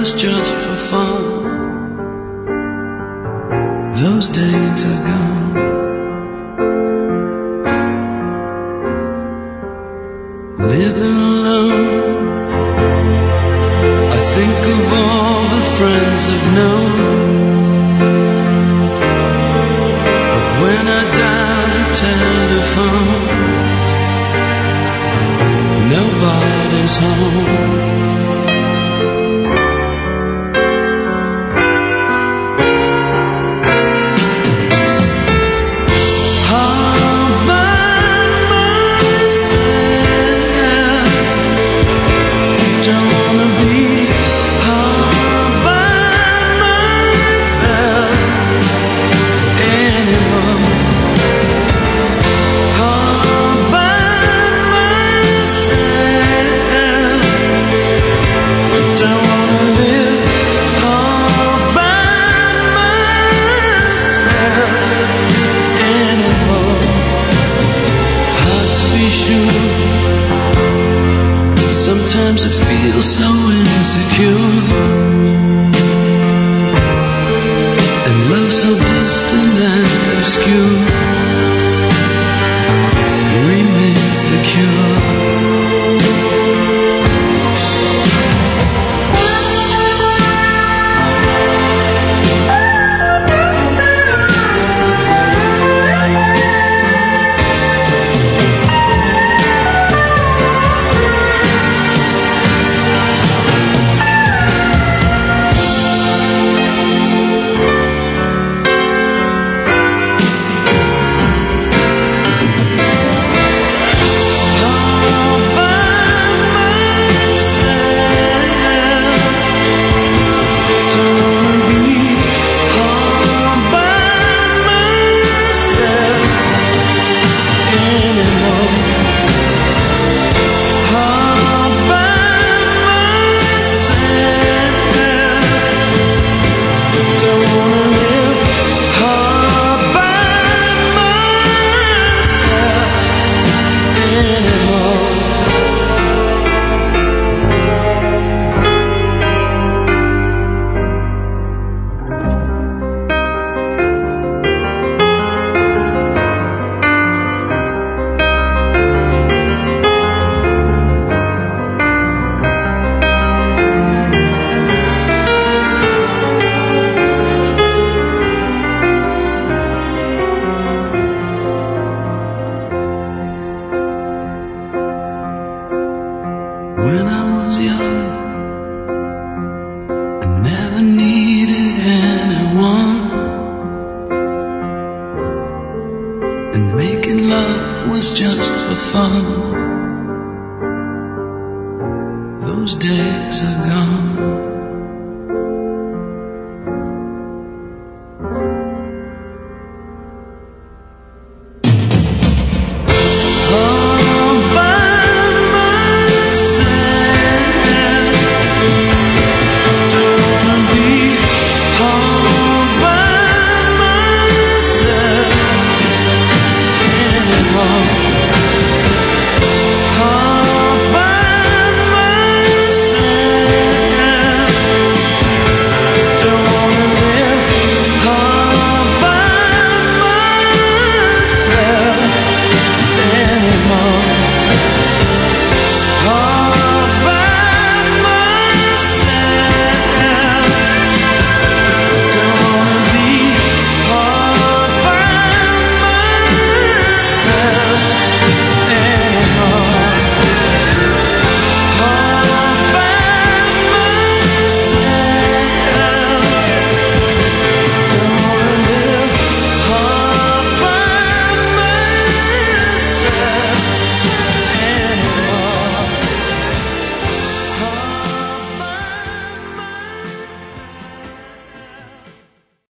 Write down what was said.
was just for fun. Those days are gone. Living alone, I think of all the friends I've known. But when I dial the telephone, nobody's home. Sometimes I feel so insecure, and love so distant and obscure remains the cure. When I was young, I never needed anyone, and making love was just for fun. Those days are gone.